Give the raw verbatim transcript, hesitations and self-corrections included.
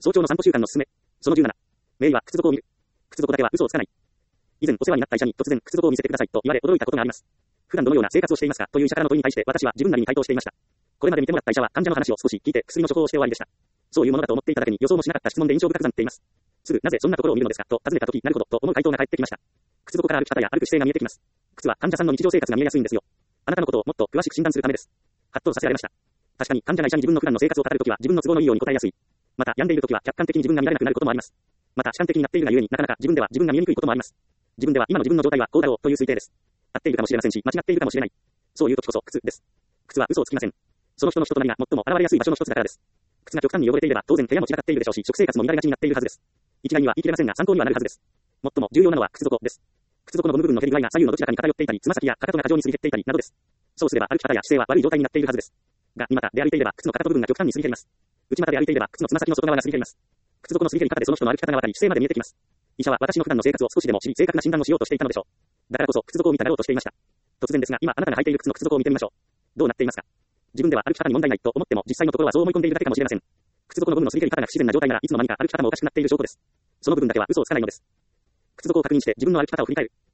早朝の散歩習慣のすすめ。そのじゅうなな。名医は靴底を見る。靴底だけは嘘をつかない。以前お世話になった医者に突然靴底を見せてくださいと言われ驚いたことがあります。普段どのような生活をしていますかという医者からの問いに対して私は自分なりに回答していました。これまで見てもらった医者は患者の話を少し聞いて薬の処方をして終わりでした。そういうものだと思っていただけに予想もしなかった質問で印象深くなっています。すぐなぜそんなところを見るのですかと尋ねたときなるほどと思う回答が返ってきました。靴底から歩き方や歩く姿勢が見えてきます。靴は患者さんの日常生活が見えやすいんですよ。あなたのことをもっと詳しく診断するためです。ハッとさせられました。確かに患者が医者に自分の普段の生活を語るときは自分の都合のいいように答えやすい。また病んでいるときは客観的に自分が見られなくなることもあります。また主観的になっているがゆえになかなか自分では自分が見えにくいこともあります。自分では今の自分の状態はこうだろうという推定です。合っているかもしれませんし間違っているかもしれない。そういうときこそ靴です。靴は嘘をつきません。その人の人となりが最も現れやすい場所の一つだからです。靴が極端に汚れていれば当然部屋も散らかっているでしょうし食生活も乱れがちになっているはずです。一概には言い切れませんが参考にはなるはずです。最も重要なのは靴底です。靴底のゴム部分の減り具合が左右のどちらかに偏っていたり、つま先やかかとが過剰にすり減っていたりなどです。そうすれば歩き方や姿勢は悪い状態になっているはずです。が、今股で歩いていれば靴のかかと部分が極端にすり減ります。内股で歩いていれば靴のつま先の外側がすり減ります。靴底のすり減り方でその人の歩き方がわかり、姿勢まで見えてきます。医者は私の普段の生活を少しでも知り、正確な診断をしようとしていたのでしょう。だからこそ靴底を見たがろうとしていました。突然ですが、今あなたが履いている靴の靴底を見てみましょう。どうなっていますか？自分では歩き方に問題ないと思っても、実際のところはそう思い込んでいるだけかもしれません。靴底のゴムのすり減り方が不自然な状態ならいつの間にか歩き方もおかしくなっている証拠です。その部分だけは嘘をつかないのです。靴底を確認して自分の歩き方を振り返る。